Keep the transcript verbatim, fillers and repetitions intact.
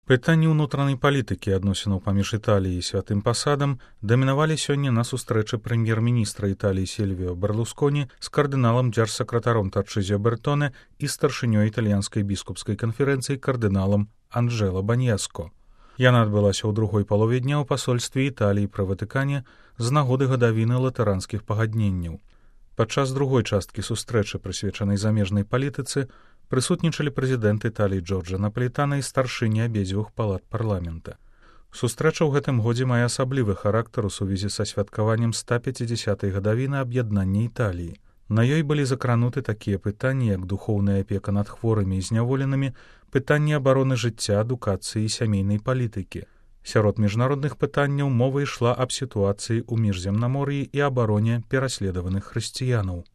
Пытанні ўнутранай палітыкі адносінаў паміж Італіяй і святым пасадам дамінавалі сёння на сустрэчы прэм'ер-міністра Італіі Сільвіо Берлусконі з кардыналам дзяржсакратаром Тарчызіо Бертоне і старшынёй італьянскай біскупскай канферэнцыі кардыналам Анджэло Баньяско. Яна адбылася ў другой палове дня ў пасольстве Італіі пры Ватыкане з нагоды гадавіны латаранскіх пагадненняў. Падчас другой часткі сустрэчы, прысвечанай замежнай палітыцы, прысутнічалі прэзідэнт Італіі Джорджа Напалітана і старшыні абедзвюх палат парламента. Сустрэча ў гэтым годзе мае асаблівы характар у сувязі са святкаваннем ста пяцідзясятай гадавіны аб'яднання Італіі. На ёй былі закрануты такія пытанні, як духоўная апека над хворымі і зняволенымі, пытанні абароны жыцця, адукацыі і сямейнай палітыкі. Сярод міжнародных пытанняў мова ішла аб сітуацыі ў міжземнамор'і і абароне пераследаваных хрысціянаў.